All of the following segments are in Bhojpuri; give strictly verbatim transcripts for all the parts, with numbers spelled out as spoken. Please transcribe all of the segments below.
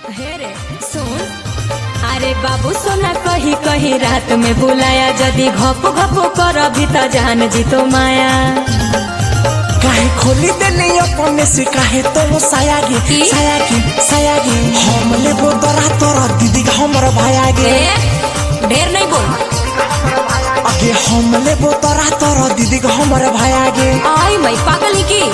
हे रे सुन, अरे बाबू सोना कही कही रात में बुलाया, जदी घप घप कर भी त जान जी तो माया। काहे खोली देने अपने से काहे तो सायागी सायागी सायागी हम लेबो तोरा तोरा दीदी हमर भायागे। ढेर नहीं बोल, आगे हम लेबो तोरा तोरा दीदी हमर भायागे। आई मैं पागल ही की।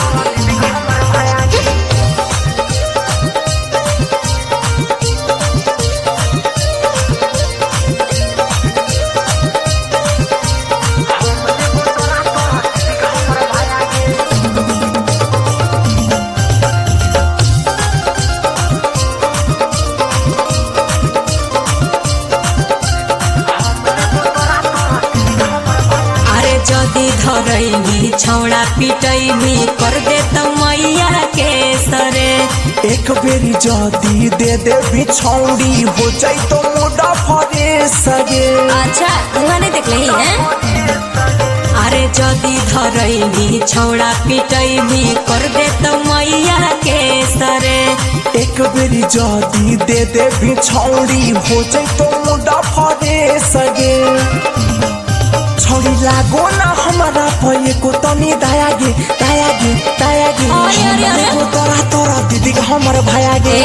जदी धरैनी छौड़ा पिटैनी कर दे त मैया के सरे। एक बेरी जदी दे दे बिछौड़ी हो जाई तो मुडा फरे सगे। अच्छा तुहा नहीं देख लही है। अरे जदी धरैनी छौड़ा पिटैनी कर दे त मैया के सरे। एक बेरी जदी दे दे बिछौड़ी हो जाई तो मुडा फरे सगे। छोड़ी लागो ना हमारा पये को तनी दायागे दायागे दायागे हमरे तोरा तोरा दीदी हमर भायागे।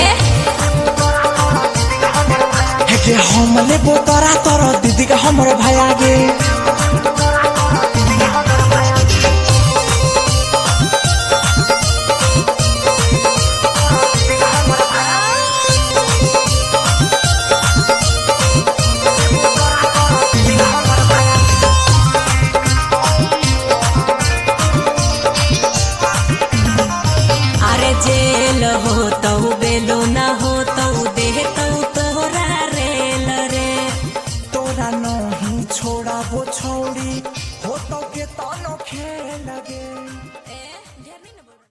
हे हम लेबो तोरा तोरा दीदी हमर भायागे। जेल हो तो बेलो ना हो तो दे तो तोरा रेल रे। तोरा नहीं छोड़ा वो छोड़ी हो तो के तानो खेल लगे।